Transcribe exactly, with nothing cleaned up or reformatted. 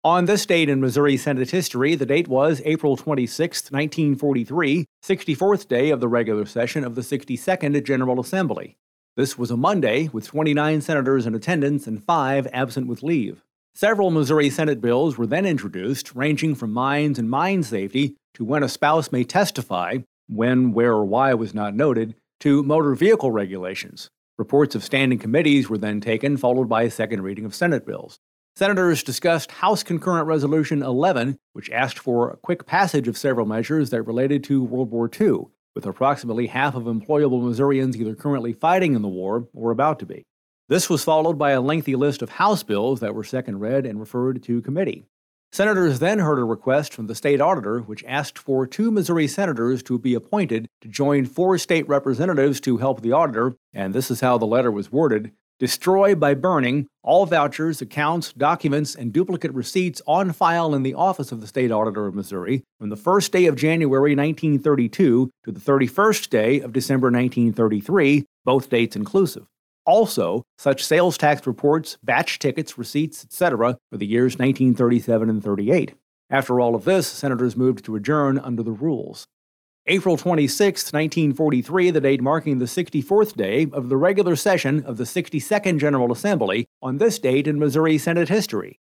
On this date in Missouri Senate history, the date was April twenty-sixth, nineteen forty-three, sixty-fourth day of the regular session of the sixty-second General Assembly. This was a Monday, with twenty-nine senators in attendance and five absent with leave. Several Missouri Senate bills were then introduced, ranging from mines and mine safety to when a spouse may testify, when, where, or why was not noted, to motor vehicle regulations. Reports of standing committees were then taken, followed by a second reading of Senate bills. Senators discussed House Concurrent Resolution eleven, which asked for a quick passage of several measures that related to World War Two, with approximately half of employable Missourians either currently fighting in the war or about to be. This was followed by a lengthy list of House bills that were second read and referred to committee. Senators then heard a request from the state auditor, which asked for two Missouri senators to be appointed to join four state representatives to help the auditor, and this is how the letter was worded: destroy by burning all vouchers, accounts, documents, and duplicate receipts on file in the office of the State Auditor of Missouri from the first day of January nineteen thirty-two to the thirty-first day of December nineteen thirty-three, both dates inclusive. Also, such sales tax reports, batch tickets, receipts, et cetera for the years nineteen thirty-seven and thirty-eight. After all of this, senators moved to adjourn under the rules. April twenty-sixth, nineteen forty-three, the date marking the sixty-fourth day of the regular session of the sixty-second General Assembly, on this date in Missouri Senate history.